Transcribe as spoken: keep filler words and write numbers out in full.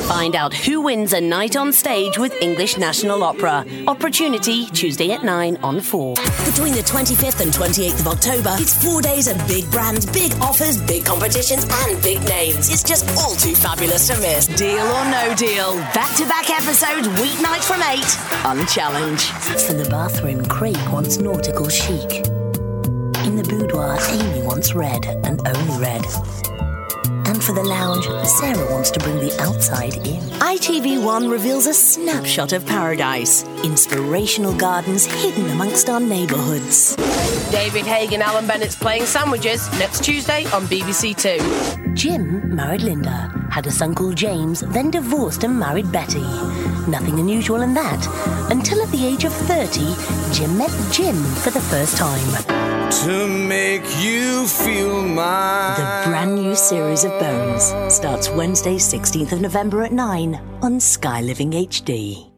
Find out who wins a night on stage with English National Opera. Opportunity, Tuesday at nine on four. Between the twenty-fifth and twenty-eighth of October, it's four days of big brands, big offers, big competitions, and big names. It's just all too fabulous to miss. Deal or no deal. Back-to-back episodes, weeknights from eight on Challenge. For the bathroom, Craig wants nautical chic. In the boudoir, Amy wants red and only red. And for the lounge, Sarah wants to bring the outside in. I T V one reveals a snapshot of paradise. Inspirational gardens hidden amongst our neighbourhoods. David Haig and Alan Bennett's Playing Sandwiches next Tuesday on B B C Two. Jim married Linda, had a son called James, then divorced and married Betty. Nothing unusual in that, until at the age of thirty, Jim met Jim for the first time. To make you feel mine. The brand new series of Bones starts Wednesday, sixteenth of November at nine on Sky Living H D.